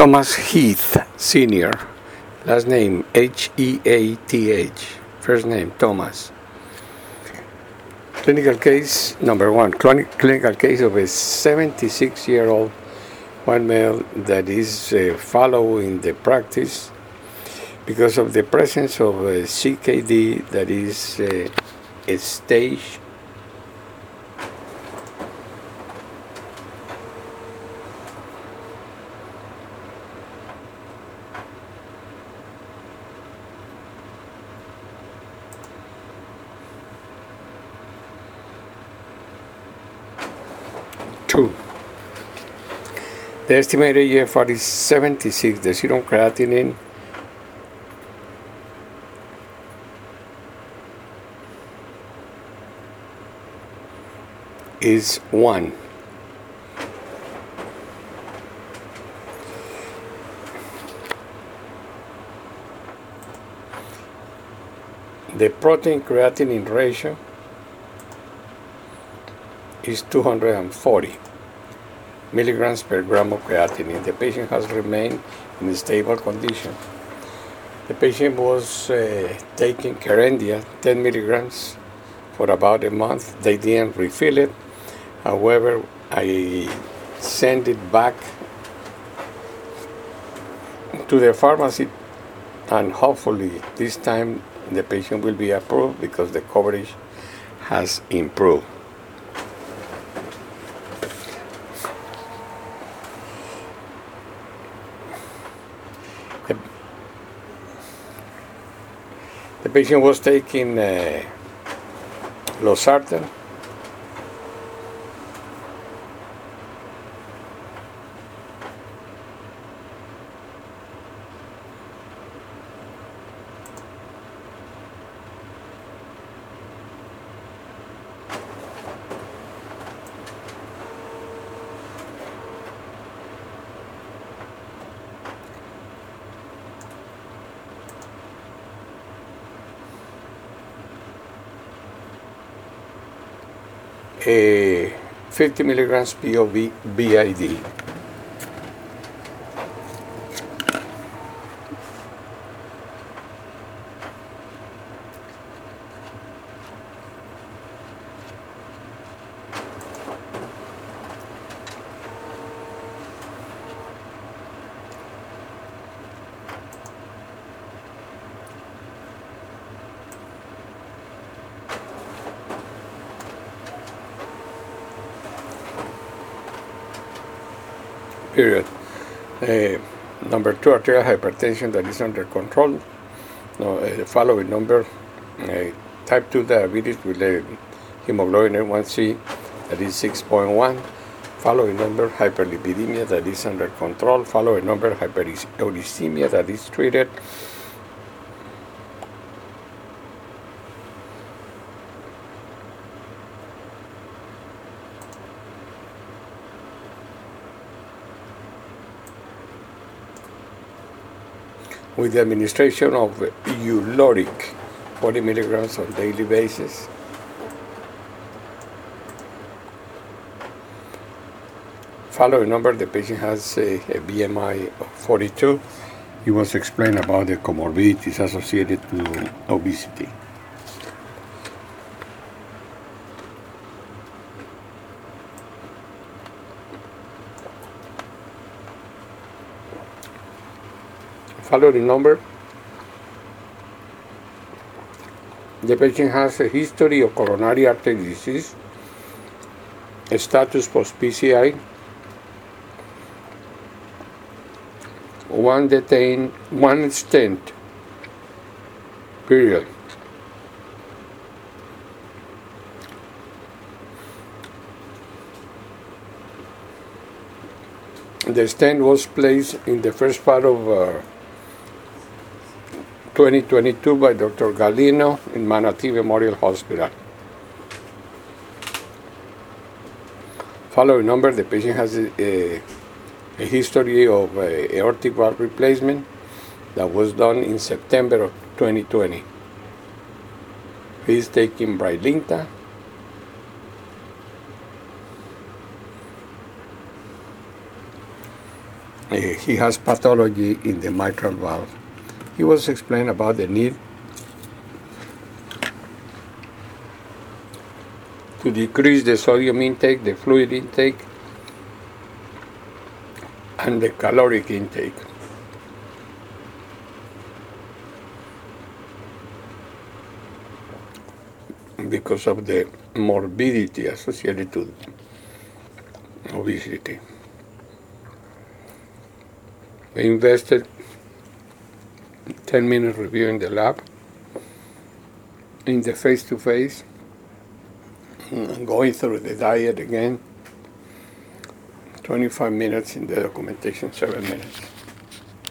Thomas Heath, Sr., last name Heath, first name Thomas. Clinical case number one, clinical case of a 76-year-old white male that is following the practice because of the presence of a CKD that is a stage 2. The estimated EFR is 76. The serum creatinine is 1. The protein creatinine ratio is 240 milligrams per gram of creatinine. The patient has remained in stable condition. The patient was taking Kerendia, 10 milligrams, for about a month. They didn't refill it. However, I sent it back to the pharmacy, and hopefully this time the patient will be approved because the coverage has improved. The patient was taking losartan, a 50 milligrams POV BID. Period. Number 2, arterial hypertension that is under control. Following number, type 2 diabetes with a hemoglobin A1C that is 6.1. Following number, hyperlipidemia that is under control. Following number, hyperuricemia that is treated. With the administration of Uloric, 40 milligrams on a daily basis. Following number, the patient has a BMI of 42. He wants to explain about the comorbidities associated to obesity. Following number, the patient has a history of coronary artery disease, a status post-PCI, one stent, period. The stent was placed in the first part of 2022 by Dr. Galino in Manatee Memorial Hospital. Following number, the patient has a history of aortic valve replacement that was done in September of 2020. He is taking Brilinta. he has pathology in the mitral valve. He was explaining about the need to decrease the sodium intake, the fluid intake, and the caloric intake. Because of the morbidity associated to obesity. We invested 10 minutes reviewing the lab, in the face-to-face, going through the diet again, 25 minutes in the documentation, 7 minutes.